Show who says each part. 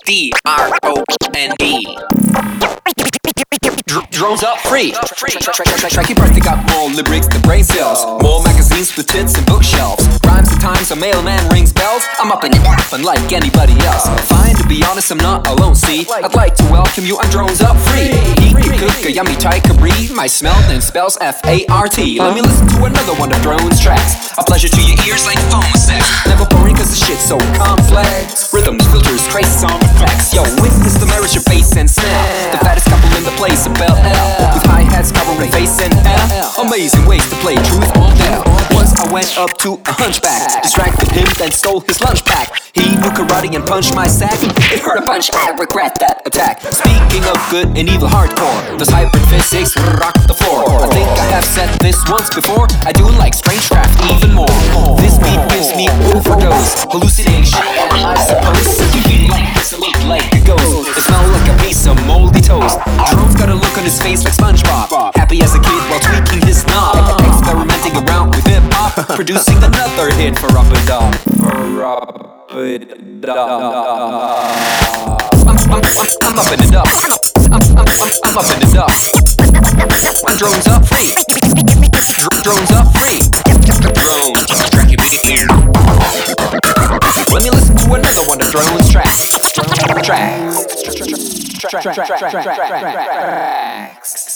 Speaker 1: D-R-O-N-E. Drones up free. Tracky birthday got more lyrics than brain cells. More magazines with tits and bookshelves. Rhymes and times a mailman rings bells. I'm up in it unlike anybody else. Fine, to be honest, I'm not alone, see. I'd like to welcome you on Drones Up Free. Eat, cook, a yummy Thai curry. My smell name spells F-A-R-T. Let me listen to another one of Drones tracks. A pleasure to your ears like phone sex. Never boring cause the shit's so complex. Rhythms, filters, trace, sound effects. Yo, witness the marriage of bass and snare. The fattest couple in the place of Bel Air. With hi-hats covering face and hair. Amazing ways to play truth or dare. Once I went up to a hunchback, distracted him, then stole his lunch pack. He knew karate and punched my sack. It hurt a bunch, I regret that attack. Speaking of good and evil hardcore, this hybrid physics rock the floor. I think I have said this once before. I do like strange craft even more. This beat gives me overdose, hallucination, I suppose. You feel like this, it look like a ghost. It smell like a piece of moldy toast. Drone's got a look on his face like SpongeBob, happy as a kid while tweaking his knob. Experimenting around with hip-hop, producing another hit for Up and Down. I'm up in it up. I'm up in it up. I'm Drones Up Free. Drones Up Free. Drones, track your big ear. Let me listen to another one of Drones tracks. Tracks.